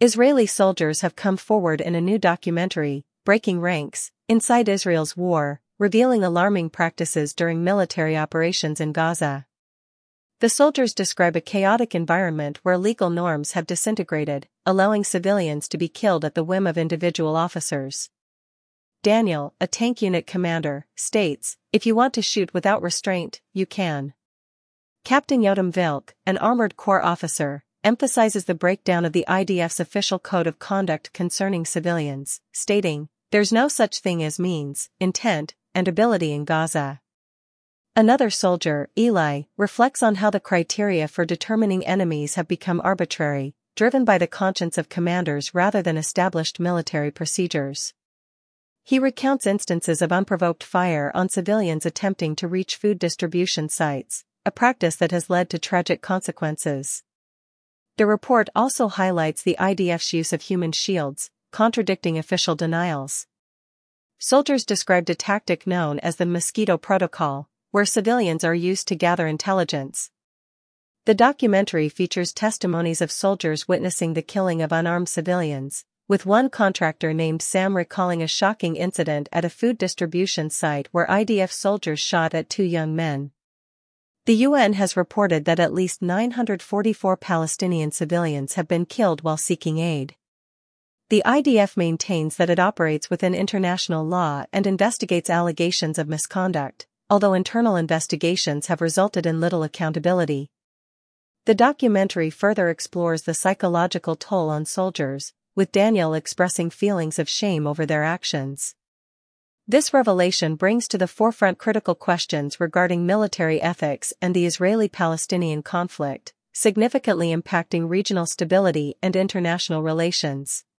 Israeli soldiers have come forward in a new documentary, Breaking Ranks, Inside Israel's War, revealing alarming practices during military operations in Gaza. The soldiers describe a chaotic environment where legal norms have disintegrated, allowing civilians to be killed at the whim of individual officers. Daniel, a tank unit commander, states, "If you want to shoot without restraint, you can." Captain Yotam Vilk, an Armored Corps officer, emphasizes the breakdown of the IDF's official code of conduct concerning civilians, stating, "There's no such thing as means, intent, and ability in Gaza." Another soldier, Eli, reflects on how the criteria for determining enemies have become arbitrary, driven by the conscience of commanders rather than established military procedures. He recounts instances of unprovoked fire on civilians attempting to reach food distribution sites, a practice that has led to tragic consequences. The report also highlights the IDF's use of human shields, contradicting official denials. Soldiers described a tactic known as the Mosquito Protocol, where civilians are used to gather intelligence. The documentary features testimonies of soldiers witnessing the killing of unarmed civilians, with one contractor named Sam recalling a shocking incident at a food distribution site where IDF soldiers shot at 2 young men. The UN has reported that at least 944 Palestinian civilians have been killed while seeking aid. The IDF maintains that it operates within international law and investigates allegations of misconduct, although internal investigations have resulted in little accountability. The documentary further explores the psychological toll on soldiers, with Daniel expressing feelings of shame over their actions. This revelation brings to the forefront critical questions regarding military ethics and the Israeli-Palestinian conflict, significantly impacting regional stability and international relations.